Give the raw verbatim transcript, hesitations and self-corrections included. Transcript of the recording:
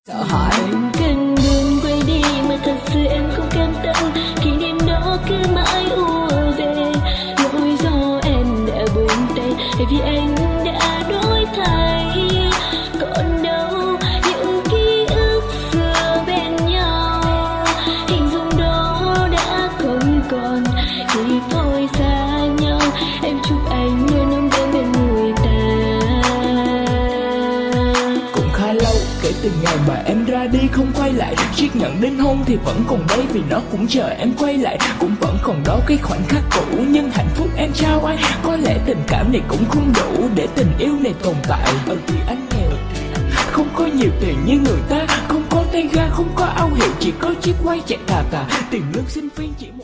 Sợ hãi Em cần đường quay đi mà thật sự em không cam tâm. Kỷ niệm đó cứ mãi ùa về. Lỗi do em đã buông tay hay vì anh đã đổi thay. Còn đâu những ký ức xưa bên nhau, hình dung đó đã không còn thì thôi xa nhau. Em chúc anh luôn ấm em bên người ta. cũng khá lâu kể từ ngày mà em ra đi không quay lại. Chiếc nhẫn đính hôn thì vẫn còn đây vì nó cũng chờ em quay lại. Cũng vẫn còn đó cái khoảnh khắc cũ, nhưng hạnh phúc em trao ai. Có lẽ tình cảm này cũng không đủ để tình yêu này tồn tại. Ừ thì anh nghèo, không có nhiều tiền như người ta, không có tay ga, không có áo hiệu, chỉ có chiếc quay chạy tà tà. Tiền lương sinh viên chỉ một